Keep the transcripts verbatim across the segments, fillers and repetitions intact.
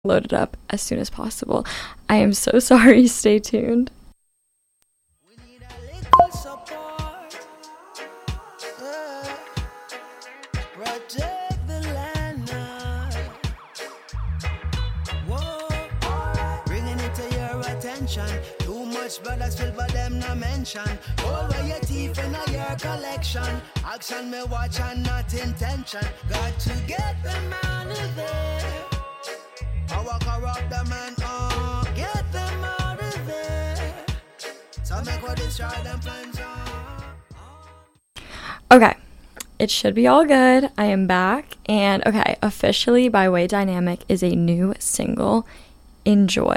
load it up as soon as possible. I am so sorry. Stay tuned. We need a little support. Uh, protect the land now. Whoa, alright. Bringing it to your attention. Too much brothers feel but them no mention. All where your teeth in your collection. Action me watch and not intention. Got to get them out of there. I walk around them and uh, get them out of there. So make what destroy them plans on. Okay, it should be all good. I am back, and okay, officially by Way Dynamic is a new single. Enjoy.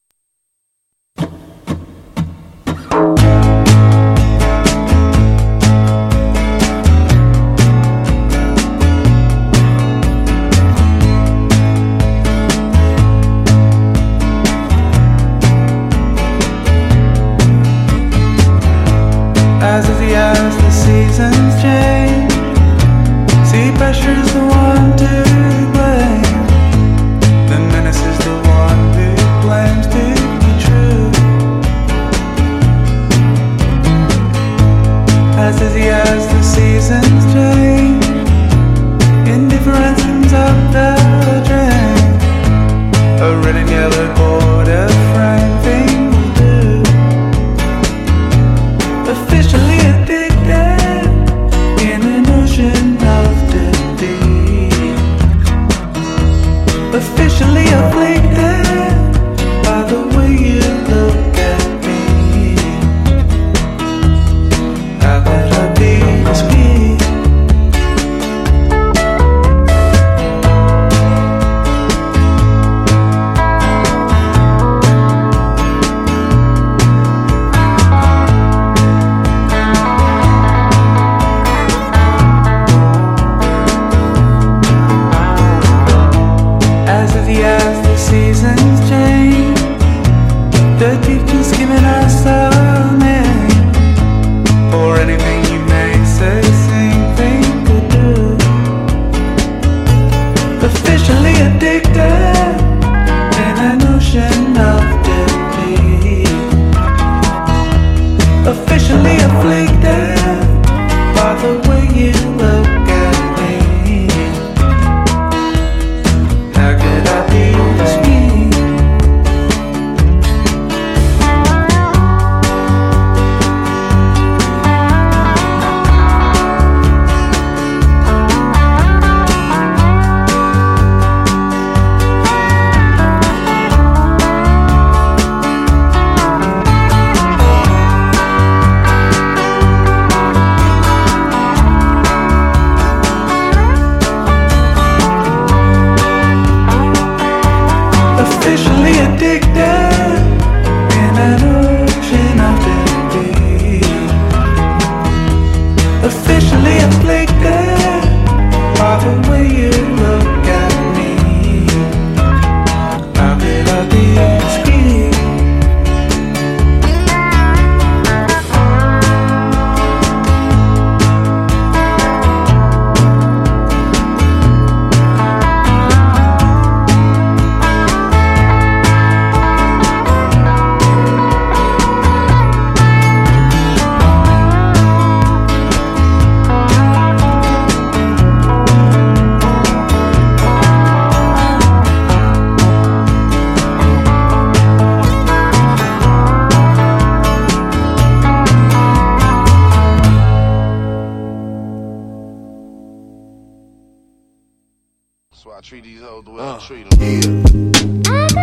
As easy as the seasons change, sea pressure's the one to blame. The menace is the one who claims to be true. As easy as the seasons change, indifference comes up the drain. A red and yellow border frame thing will do. Officially addicted in an ocean of defeat. Officially afflicted by the way you look at me. How could I be discreet? As easy as the seasons change, the teacher's giving us a name. For anything you may say, sing, think, or do. Officially addicted in an ocean of defeat. Officially afflicted by the way you look at me. How could I be discreet? Officially addicted in an ocean of defeat. Officially afflicted by the way you look at me. How could I be discreet? So I treat these hoes the way I treat them.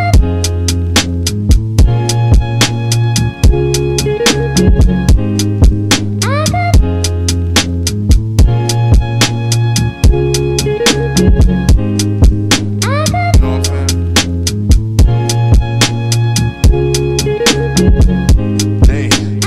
You know what I'm saying? Damn.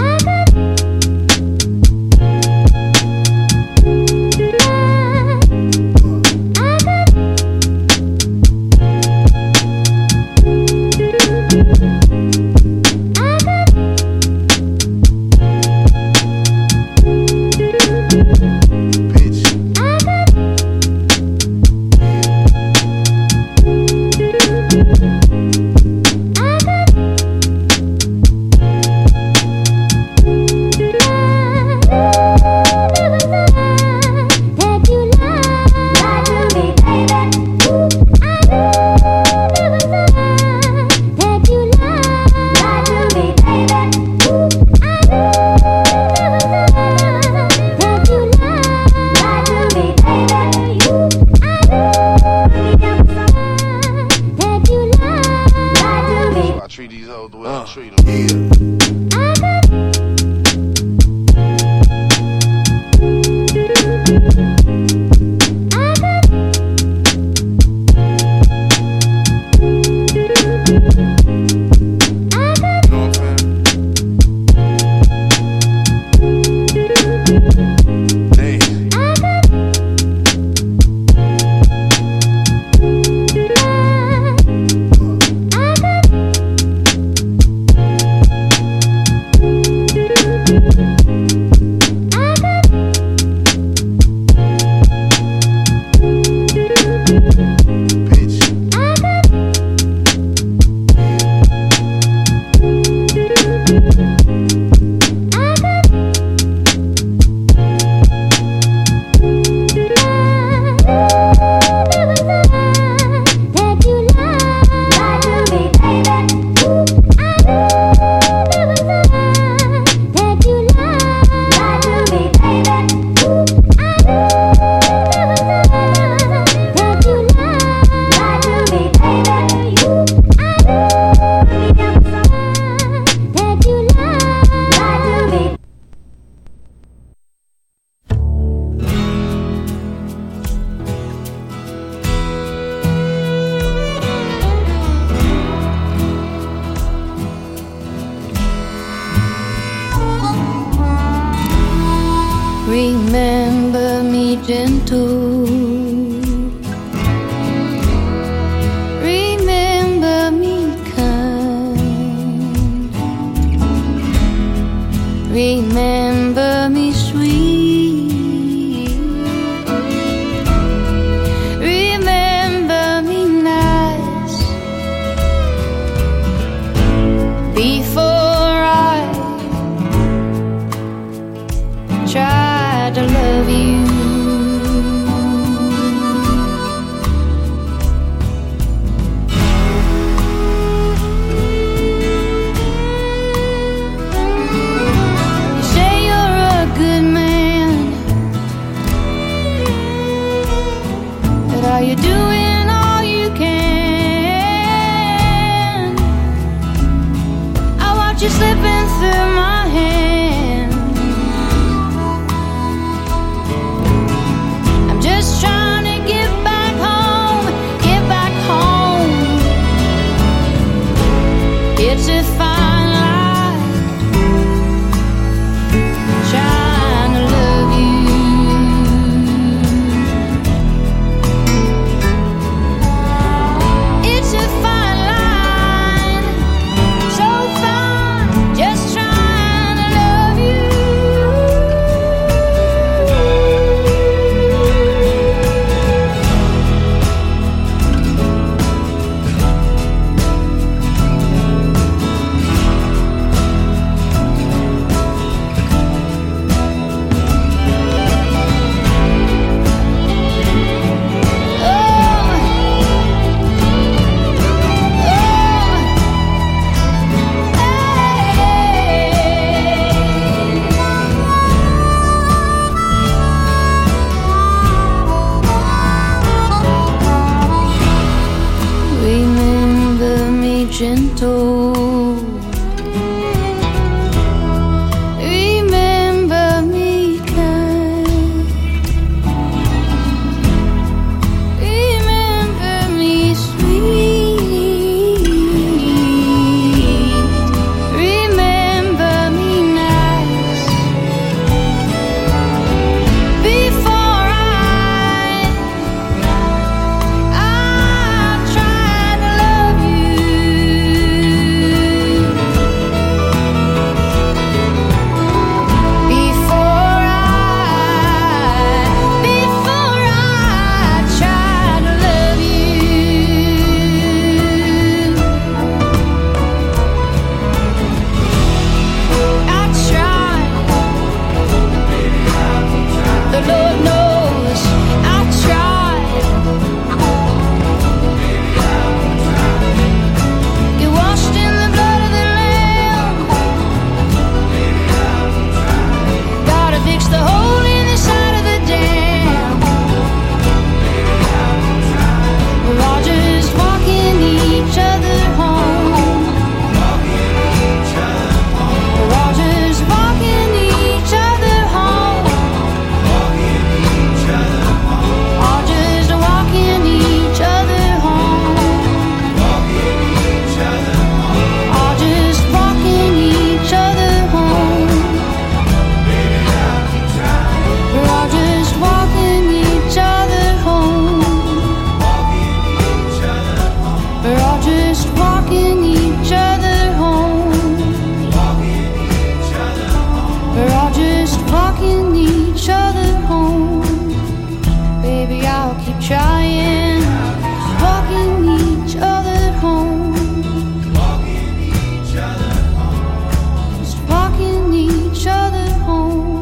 know, the way I treat them. Yeah. Remember me gentle. Remember me kind. Remember me sweet. Remember me nice. Before I try to love you. You say you're a good man, but are you doing all you can? I watch you slipping through my hands. Just trying to get back home, get back home. It's a fine line, trying to love you. It's a fine line, so fine, just trying to love you. Remember me gentle. Remember me kind. Remember me sweet. Remember me nice. Before I I try to love you. walking each other home. We're all just walking each other home. Baby, I'll keep trying, walking each other home. Just walking each other home.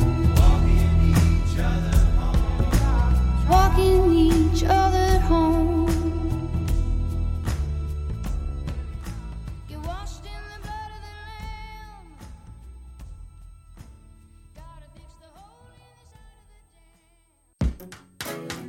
Walking each other home. You're washed in the blood of the Lamb. Gotta fix the hole in the side of the dam.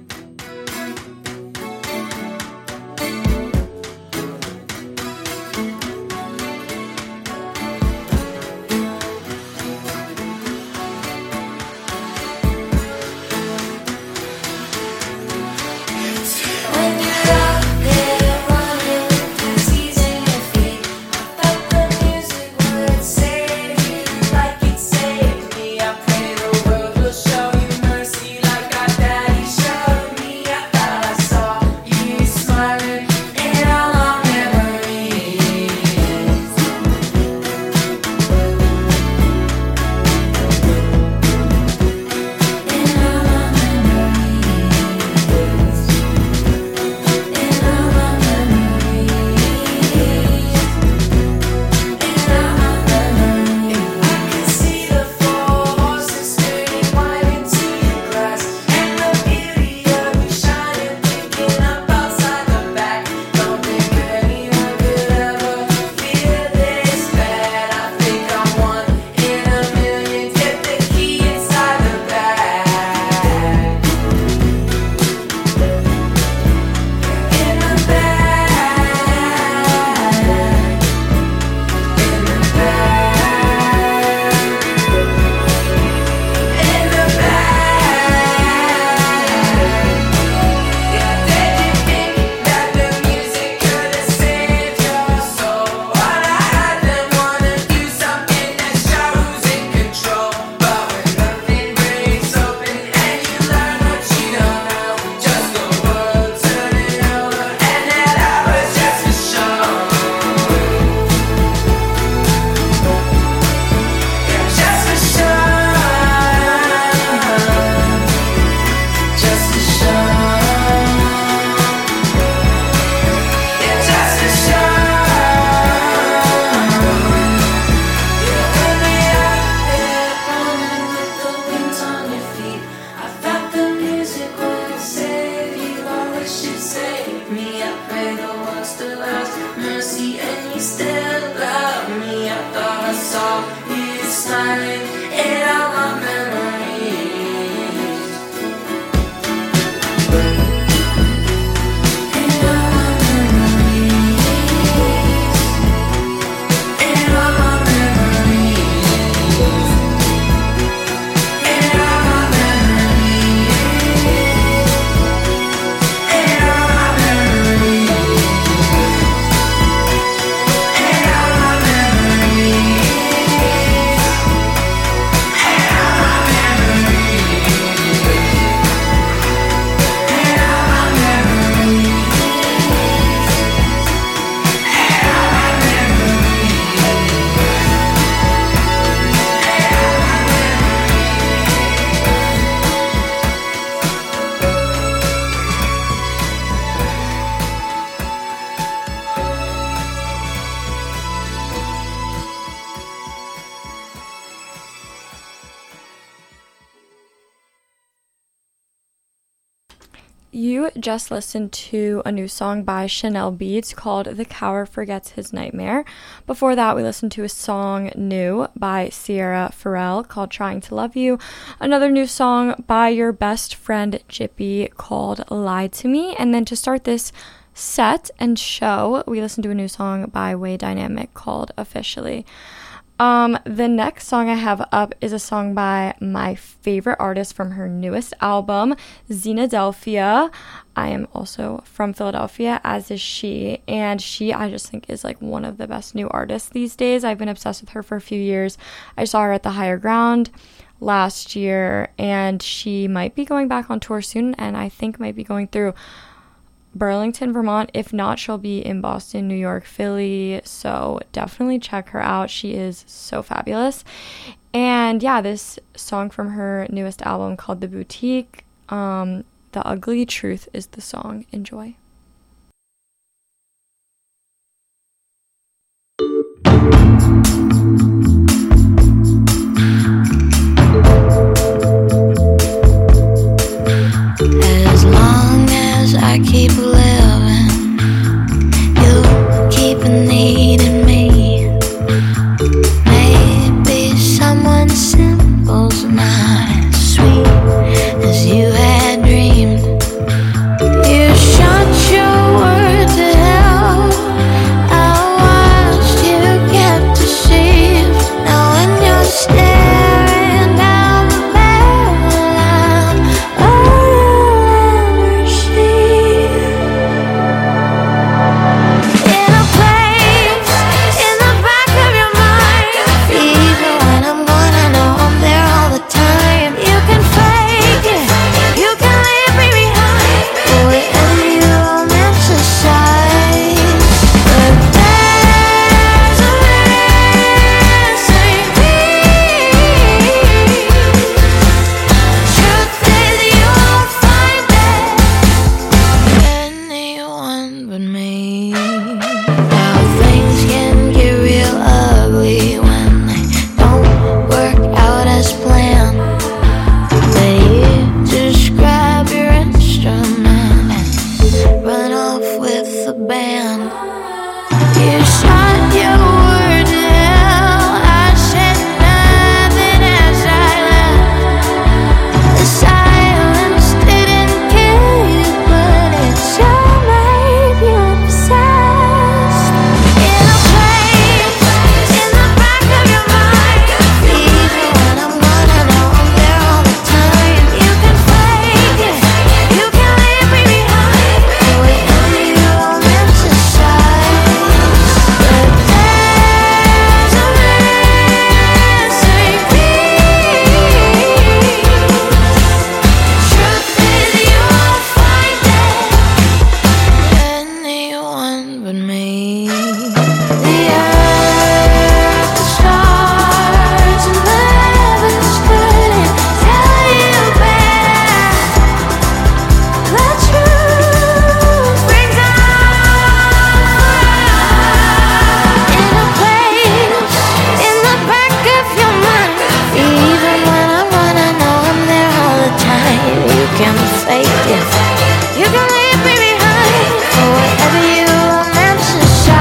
When you're out there running with disease in your feet, I felt the music would save you like it saved me. I pray the world will show you mercy like our daddy showed me. I thought I saw you smiling in all our memories. In all our memories. In all my memories, in all my memories, I can see the four horses turning wide into your glass, and the beauty of you shining, picking up outside the back. Don't think anyone could ever feel this bad. I think I'm one in a million. Get the key inside the bag. In the bag, in the bag, in the bag. Yeah, did you think that the music could have saved your soul? All I had them wanna do something that shows in control, but when nothing breaks open and you learn what you don't know, just the world turning over, and that I was just a show. Yeah, just a show. Just a show. Yeah, just a show. Yeah, when you're out there running with the wings on your feet, I thought the music would save you. I wish you'd save me. I pray the world still has mercy and you still love me. I thought I saw you smiling in all my memories. In all my memories. In all my memories. In all my memories. In all my memories. In all my You just listened to a new song by Chanel Beats called The Coward Forgets His Nightmare. Before that, we listened to a song new by Sierra Farrell called Trying to Love You. Another new song by your best friend Jippy called Lie to Me. And then to start this set and show, we listened to a new song by Way Dynamic called Officially. Um, the next song I have up is a song by my favorite artist from her newest album, Xenadelphia. I am also from Philadelphia, as is she, and she, I just think, is like one of the best new artists these days. I've been obsessed with her for a few years. I saw her at the Higher Ground last year, and she might be going back on tour soon, and I think might be going through Burlington, Vermont. If not, she'll be in Boston, New York, Philly. So definitely check her out. She is so fabulous. And yeah, this song from her newest album called The Boutique, um, The Ugly Truth is the song. Enjoy. As long as I keep living, you keep needing me. Maybe someone simple's not as sweet as you had dreamed. You shot your word to hell. I watched you get deceived. Now when you're staring down the barrel of all you'll ever see. In a place in the back of your mind, even when I'm gone, I know I'm there all the time. You can fake it, you can leave me behind, but wherever you romanticize, but there's a missing piece. Truth is, you won't find it anyone but me. Now things can get real ugly when they don't work out as planned. But you just grab your instrument and run off with the band. You shot your word to hell. I said nothing as I left. The silence didn't kill you, but it sure made you obsessed. In a place in the back of your mind, even when I'm gone, I know I'm there all the time. You can fake it, you can leave me behind, but wherever you romanticize, but there's a missing piece. Truth is, you won't find it anyone but me. The earth, the stars, and the heavens couldn't tell you back. The truth brings on. In a place in the back of your mind, even when I'm gone, I know I'm there all the time. You can fake it, you can leave me behind, but wherever you romanticize,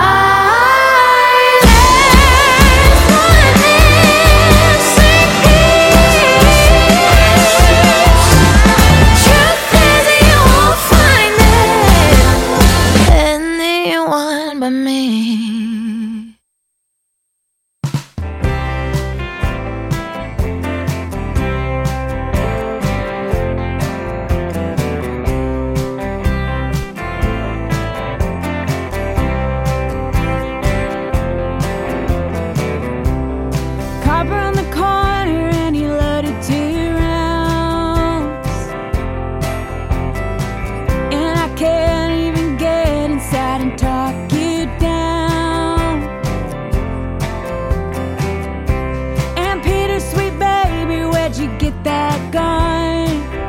there's one missing piece. Truth is, you won't find it anyone but me. Cop around the corner and he loaded two rounds, and I can't even get inside and talk you down. And Peter, sweet baby, where'd you get that gun?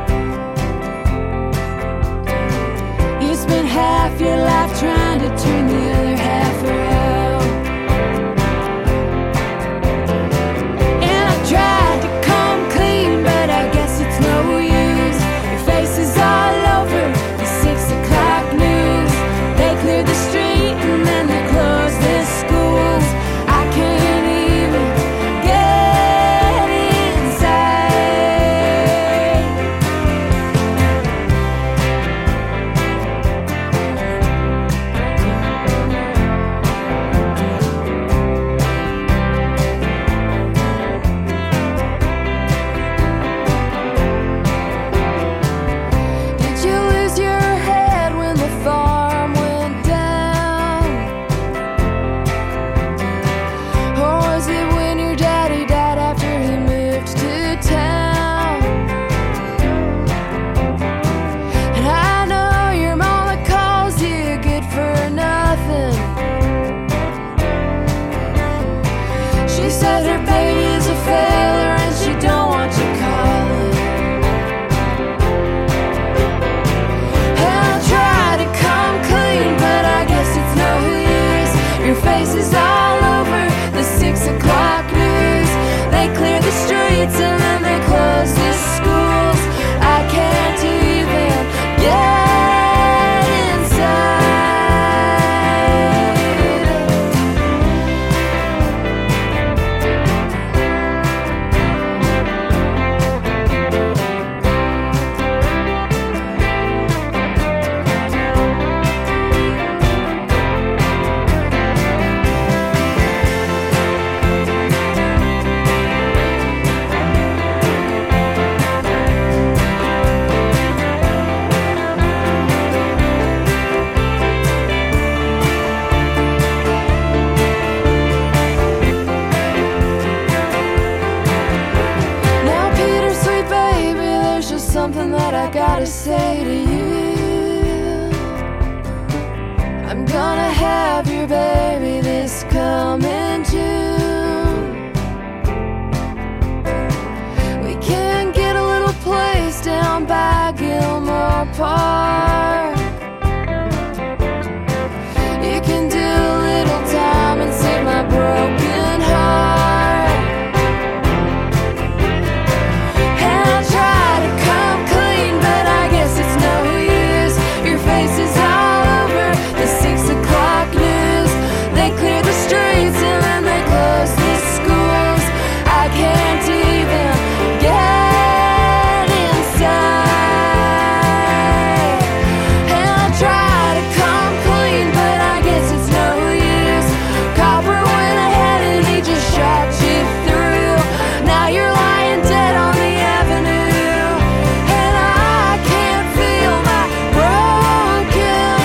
You spent half your life trying to turn the other half around. And I tried to come clean, but I guess it's no use. Your face is all over the six o'clock news. They cleared the street and then they closed the schools. I can't even get inside. to say to you, I'm gonna have your baby this coming June. We can get a little place down by Gilmore Park. You can do a little time and save my broken heart. And I'll try to come clean, but I guess it's no use. Your face is all over the six o'clock news. They clear the streets and then they close the schools. I can't even get inside. And I'll try to come clean, but I guess it's no use. Copper went ahead and he just shot you through. Now you're lying dead on the avenue, and I can't feel my broken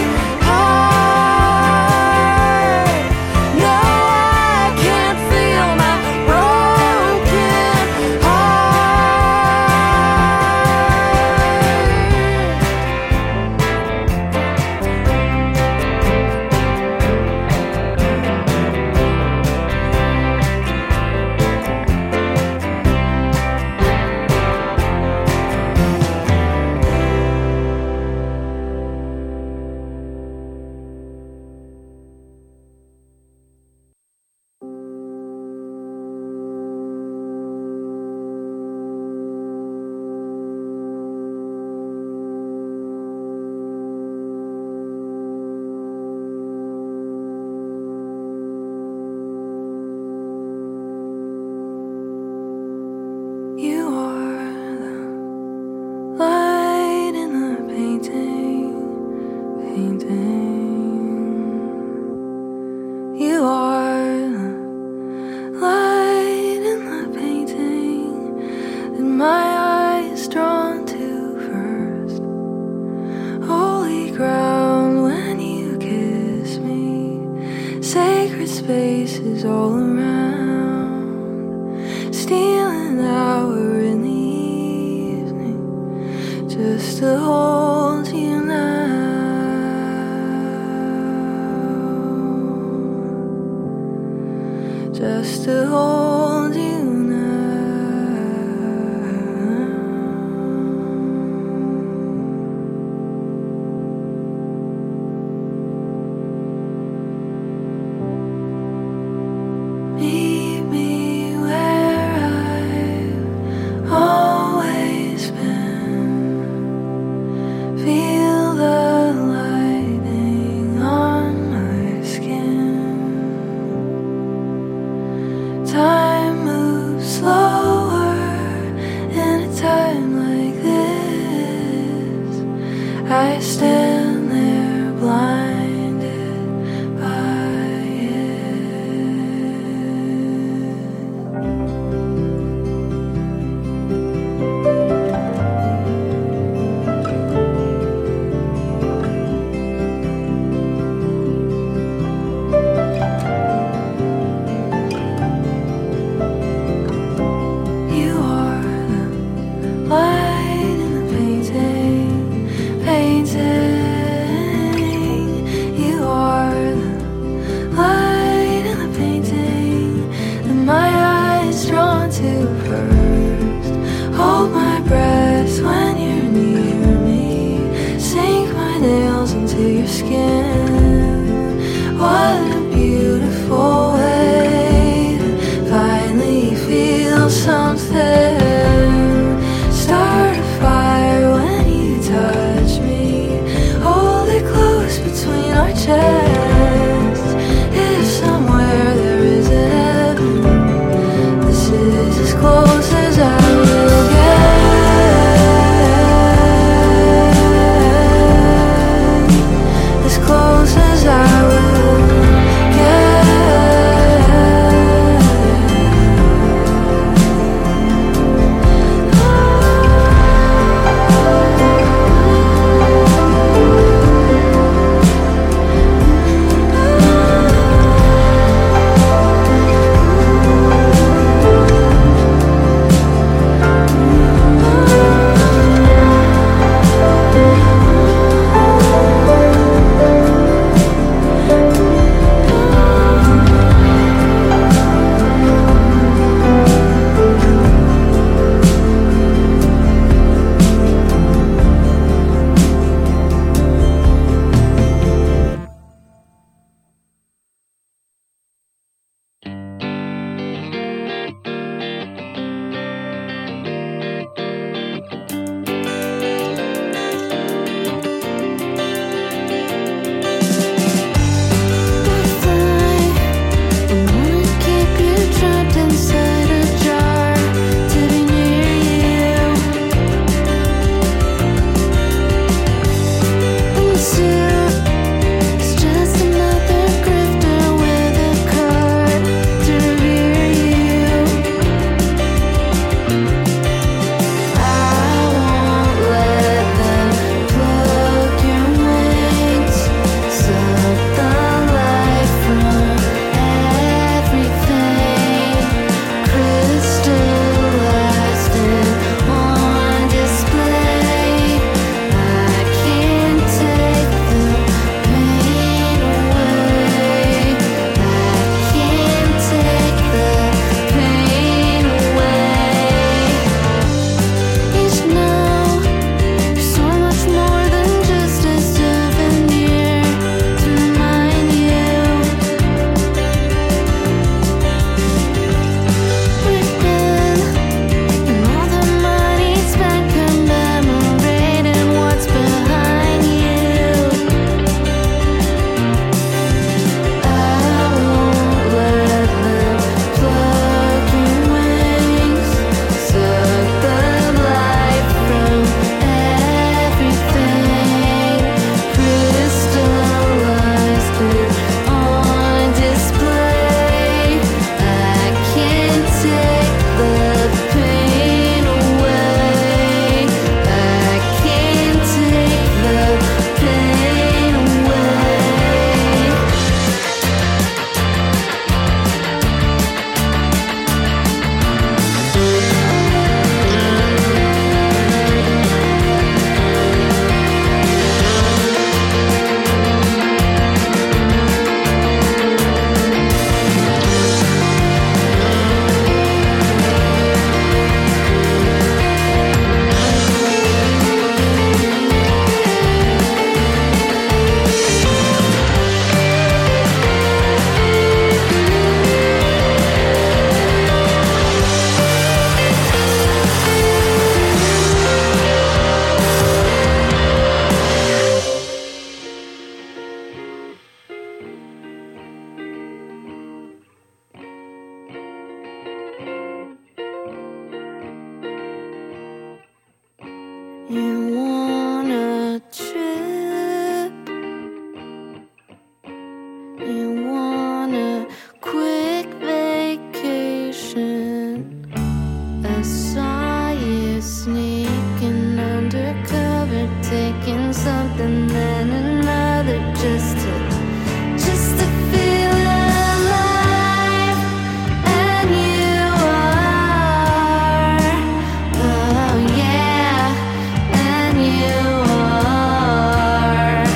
heart. No, I can't feel my broken You are the light in the painting, painting. You are the light in the painting that my eyes drawn to first. Holy ground when you kiss me, sacred spaces all around, stealing hour in the evening just to hold you now, just to hold you now. Meet me where I've always been. Feel the lighting on my skin. Time on a quick vacation. I saw you sneaking undercover, taking something then another just to, just to feel alive. And you are, oh yeah, and you are.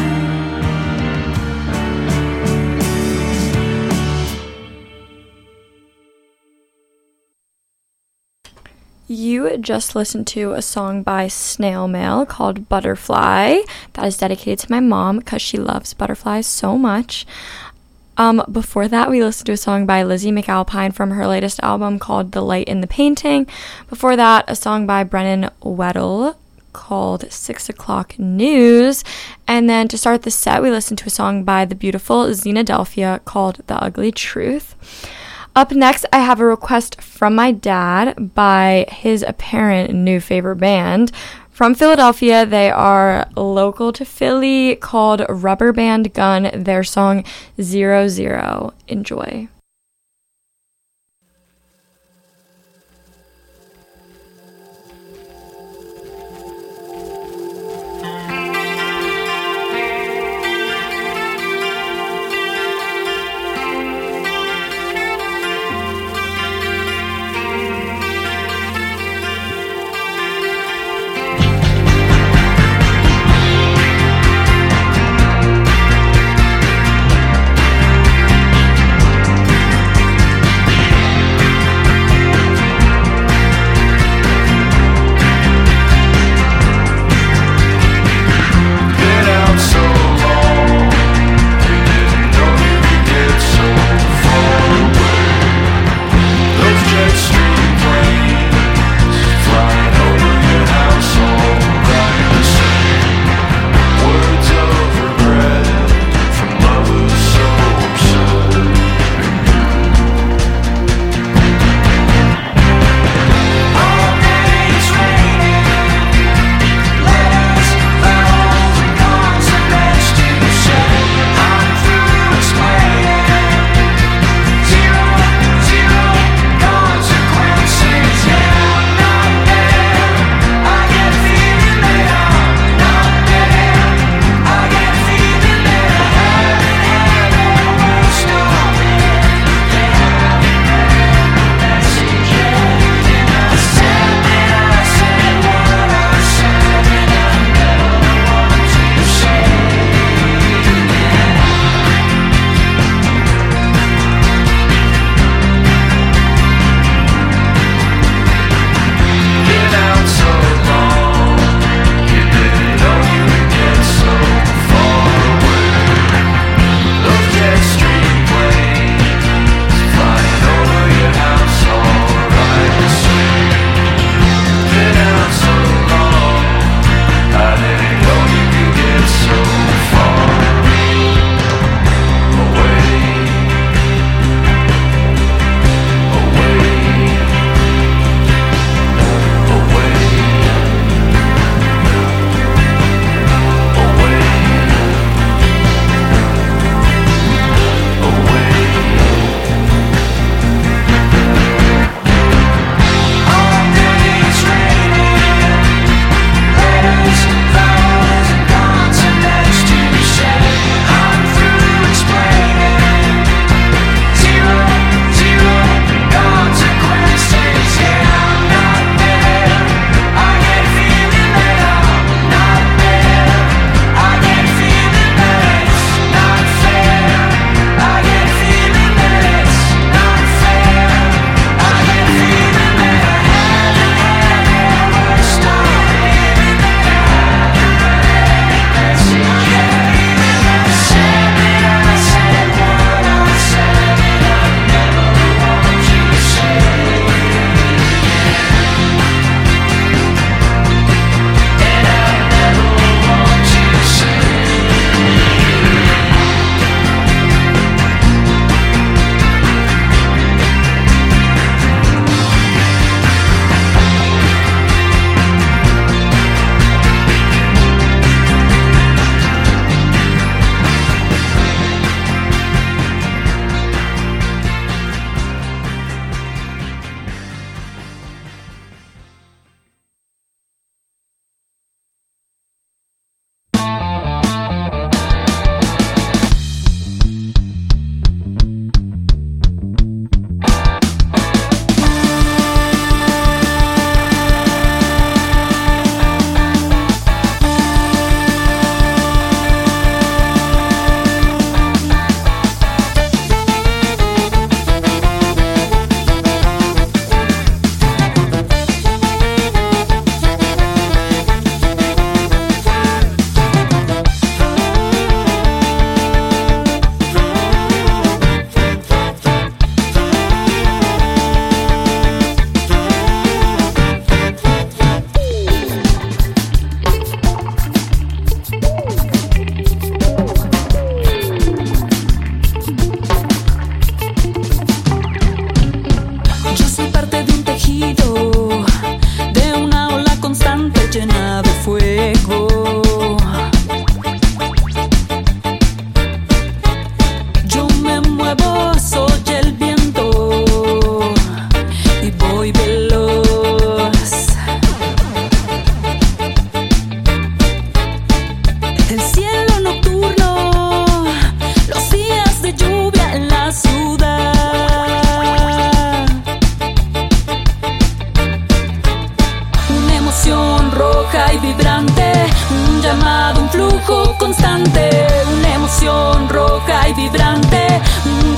You just listened to a song by Snail Mail called Butterfly that is dedicated to my mom because she loves butterflies so much. Um, before that, we listened to a song by Lizzie McAlpine from her latest album called The Light in the Painting. Before that, a song by Brennan Weddle called Six O'Clock News. And then to start the set, we listened to a song by the beautiful Xenadelphia called The Ugly Truth. Up next, I have a request from my dad by his apparent new favorite band. From Philadelphia, they are local to Philly, called Rubber Band Gun, their song Zero Zero. Enjoy. Zero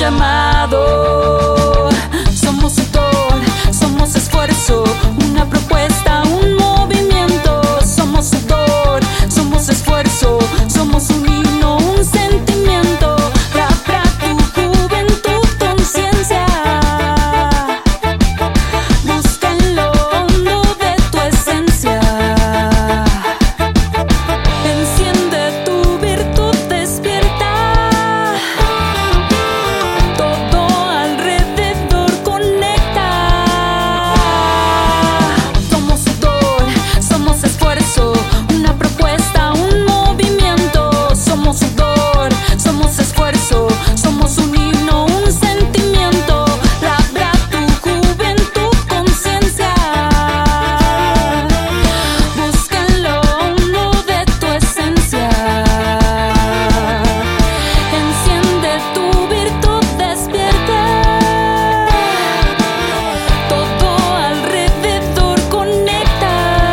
llamado. Somos sudor, somos esfuerzo, una propuesta, un movimiento. Somos sudor, somos esfuerzo, somos un himno, un sentimiento. Labra tu juventud, conciencia. Busca en lo hondo de tu esencia. Enciende tu virtud, despierta. Todo alrededor conecta. Somos sudor, somos esfuerzo, una propuesta, un movimiento. Somos sudor, somos esfuerzo, somos un himno, un sentimiento. Labra tu juventud, conciencia. Busca en lo hondo de tu esencia. Enciende tu virtud, despierta. Todo alrededor conecta.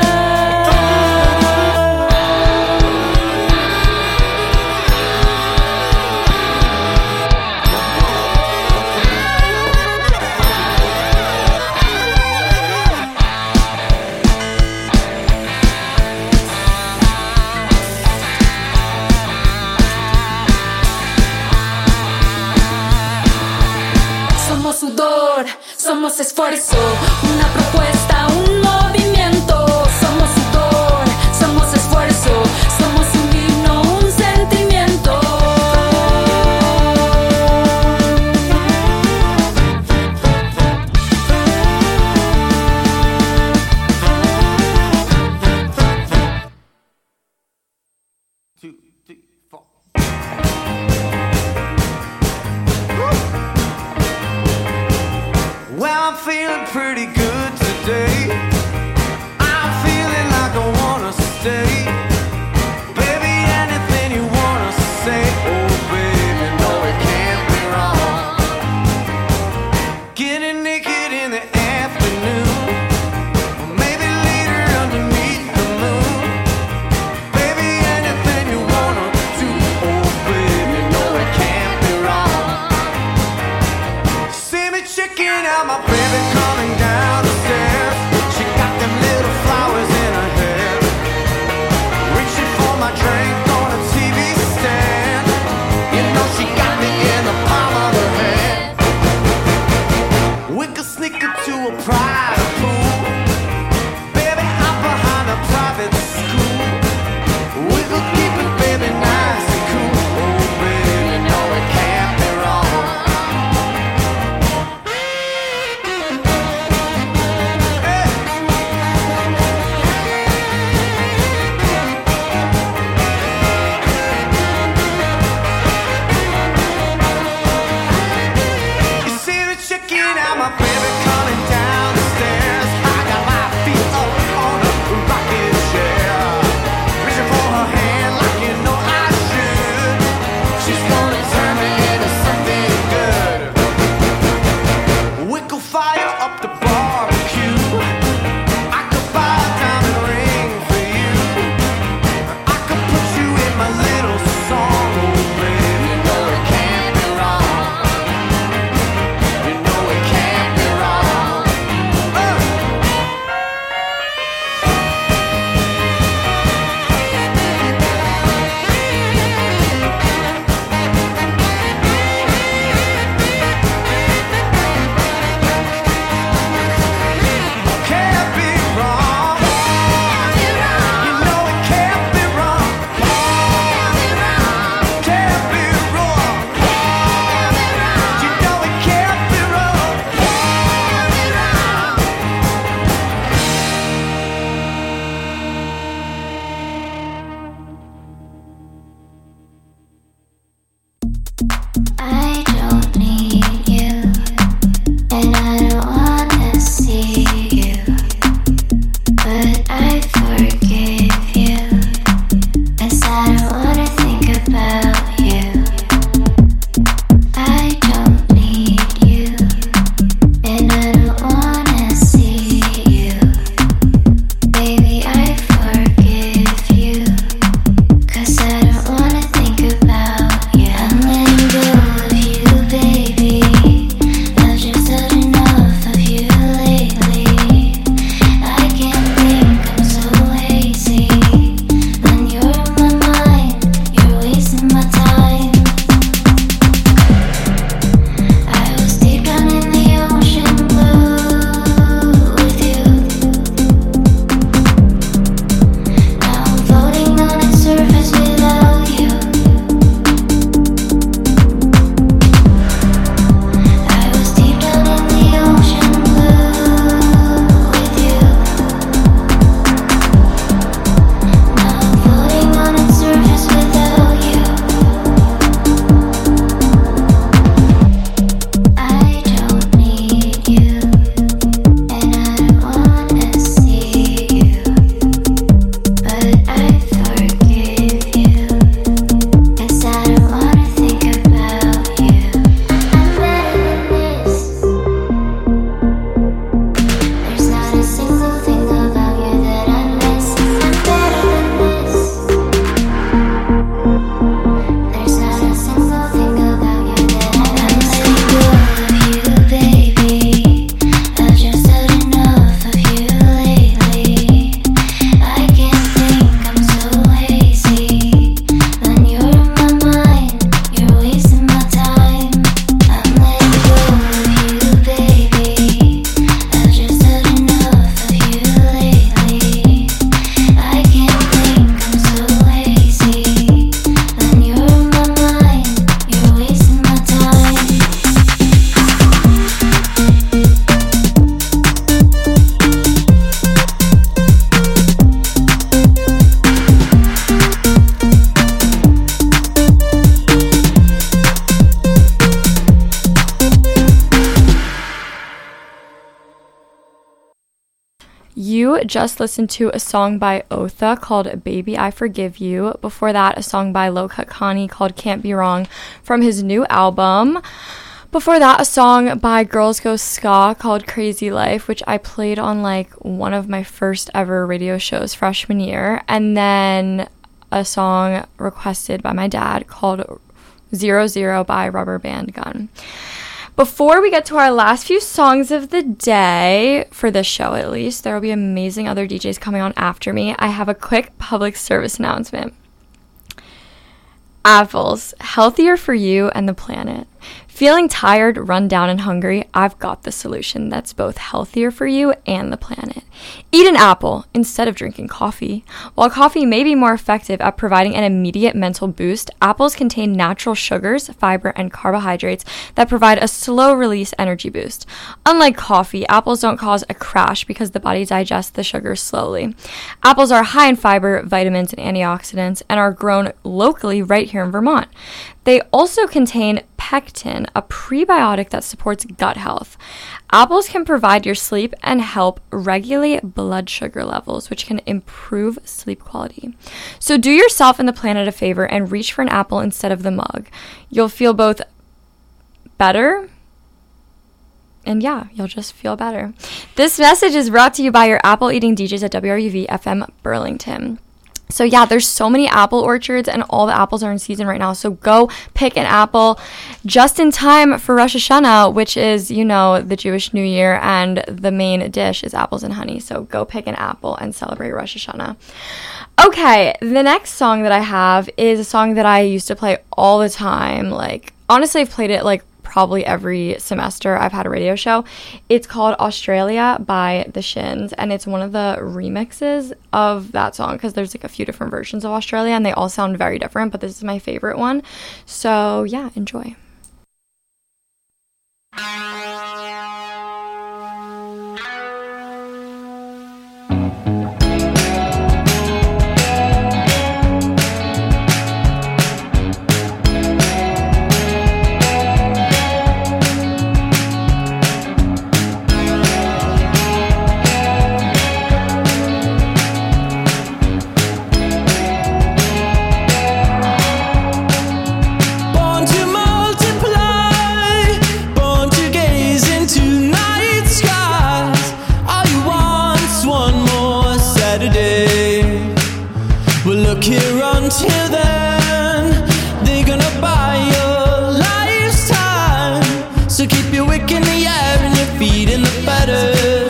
Somos sudor, somos esfuerzo, una propuesta, un movimiento. Somos sudor, somos esfuerzo, somos un himno, un sentimiento. Two, three, four. Well, I'm feeling pretty good today. I'm feeling like I wanna stay. Baby, anything you wanna say. Oh, baby, no, it can't be wrong. Getting naked in the afternoon. Or maybe later underneath the moon. Baby, anything you wanna do. Oh, baby, no, it can't be wrong. See me checking out my baby coming down the stairs. She got them little flowers in her hair. Reaching for my drink on a T V stand. You know she got me in the palm of her hand. We could sneak into a private pool. Baby, hop behind a private school. We could keep it, baby, nice and cool. Oh, baby, no, it can't be wrong. You just listened to a song by Otha called Baby I Forgive You. Before that, a song by Low Cut Connie called Can't Be Wrong from his new album. Before that, a song by Girls Go Ska called Crazy Life, which I played on like one of my first ever radio shows freshman year. And then a song requested by my dad called Zero Zero by Rubber Band Gun. Before we get to our last few songs of the day, for this show at least, there will be amazing other D Js coming on after me. I have a quick public service announcement. Apples, healthier for you and the planet. Feeling tired, run down, and hungry? I've got the solution that's both healthier for you and the planet. Eat an apple instead of drinking coffee. While coffee may be more effective at providing an immediate mental boost, apples contain natural sugars, fiber, and carbohydrates that provide a slow-release energy boost. Unlike coffee, apples don't cause a crash because the body digests the sugars slowly. Apples are high in fiber, vitamins, and antioxidants, and are grown locally right here in Vermont. They also contain pectin, a prebiotic that supports gut health. Apples can provide your sleep and help regulate blood sugar levels, which can improve sleep quality. So do yourself and the planet a favor and reach for an apple instead of the mug. You'll feel both better and yeah, you'll just feel better. This message is brought to you by your apple eating D Js at W R U V F M Burlington. So yeah, there's so many apple orchards and all the apples are in season right now. So go pick an apple just in time for Rosh Hashanah, which is, you know, the Jewish New Year, and the main dish is apples and honey. So go pick an apple and celebrate Rosh Hashanah. Okay, the next song that I have is a song that I used to play all the time. Like, honestly, I've played it like probably every semester I've had a radio show. It's called Australia by The Shins, and it's one of the remixes of that song because there's like a few different versions of Australia and they all sound very different, but this is my favorite one. So yeah, enjoy. Born to multiply, born to gaze into night skies. All you want's one more Saturday. Well, look here, until then, they're gonna buy your lifetime. So keep your wick in the air and your feet in the butter.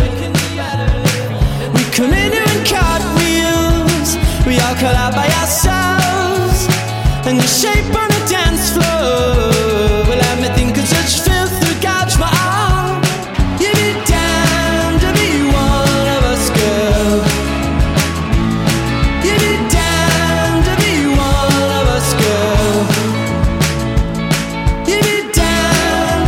We come in doing cartwheels, we all call out by ourselves, and the shape on the dance floor will have me thinking such filth to gouge my arm. You'd be damned to be one of us, girl. You'd be damned to be one of us, girl. You'd be damned.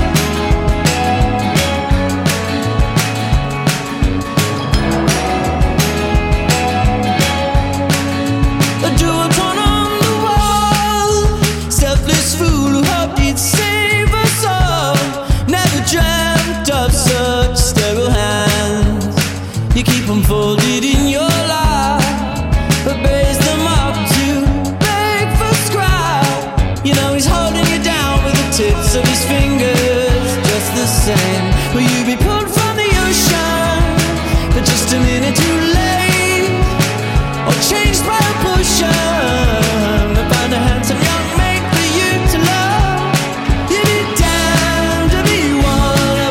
A jewel torn on the wall, selfless fool who hoped he'd save us all. Never dreamt of such sterile hands. You keep them folded in your lap, but raise them up to beg for scrap. You know he's holding you down with the tips of his fingers, just the same. Will you be pulled from the ocean, but just a minute too late, or changed by a potion to find a handsome young mate for you to love? You'd be damned to be one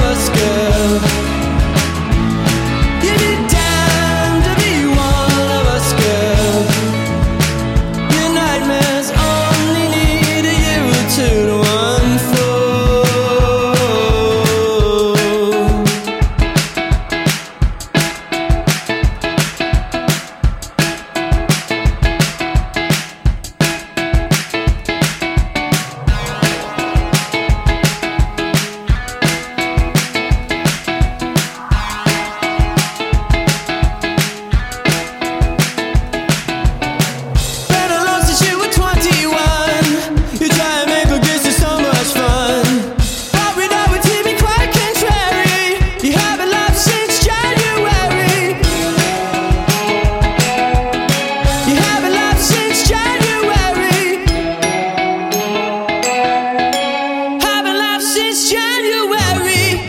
January.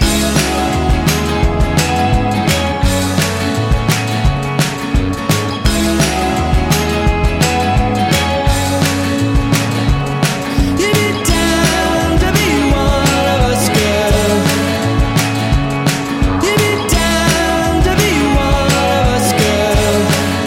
You'd be down to be one of us, girl. You'd be down to be one of us, girl.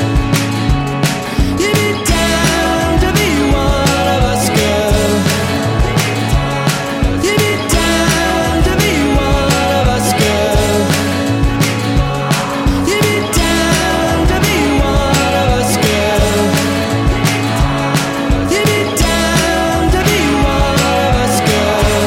You'd be down to be one of us, girl. You'd be down to be one of us, girl. You'd be down to be one of us, girl. You'd be down to be one of us, girl.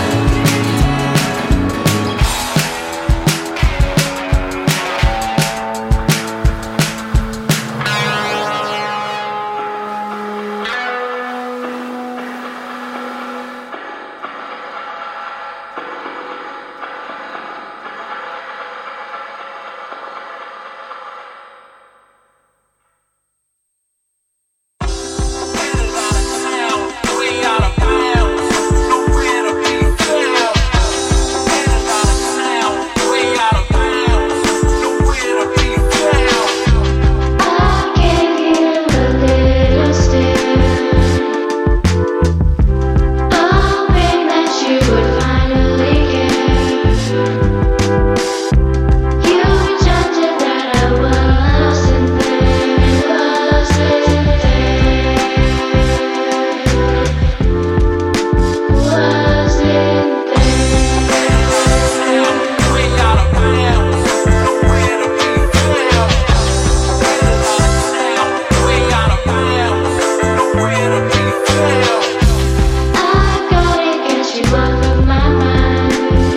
I gave you a little stare, hoping that you would finally care. You pretended that I wasn't there, wasn't there, wasn't I gotta get you off of my mind,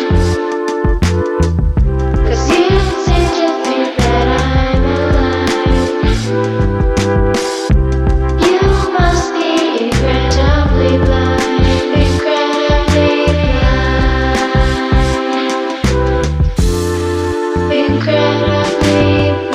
'cause you seem to think that I'm alive. You must be incredibly blind, incredibly blind, incredibly blind.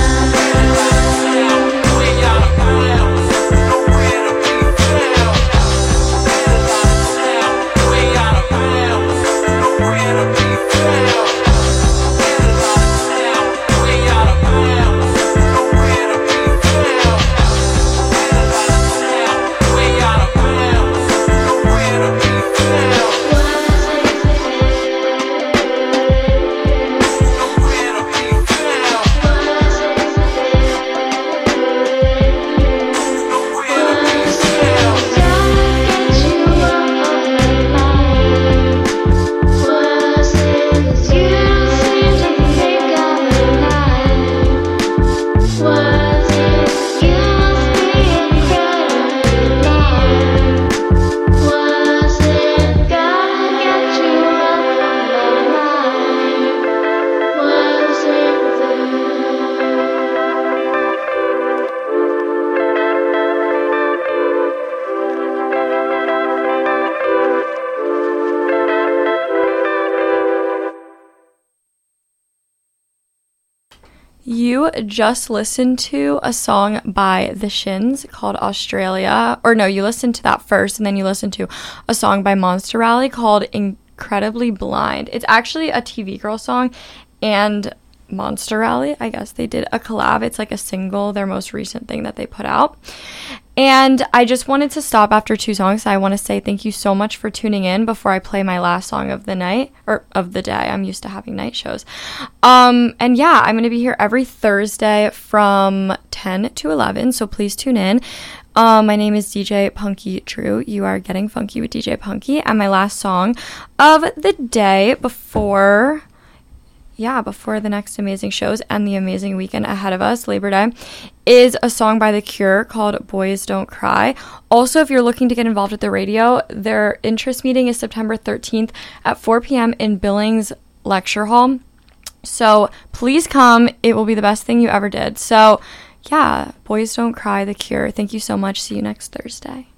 You just listened to a song by The Shins called Australia. Or no, you listened to that first, and then you listened to a song by Monster Rally called Incredibly Blind. It's actually a T V Girl song, and Monster Rally, I guess they did a collab. It's like a single, their most recent thing that they put out. And I just wanted to stop after two songs. I want to say thank you so much for tuning in before I play my last song of the night, or of the day. I'm used to having night shows. Um, and yeah, I'm going to be here every Thursday from ten to eleven, so please tune in. Um, my name is D J Punky Drew. You are getting funky with D J Punky. And my last song of the day before... yeah, before the next amazing shows and the amazing weekend ahead of us, Labor Day, is a song by The Cure called Boys Don't Cry. Also, if you're looking to get involved with the radio, their interest meeting is September thirteenth at four p.m. in Billings Lecture Hall. So please come. It will be the best thing you ever did. So yeah, Boys Don't Cry, The Cure. Thank you so much. See you next Thursday.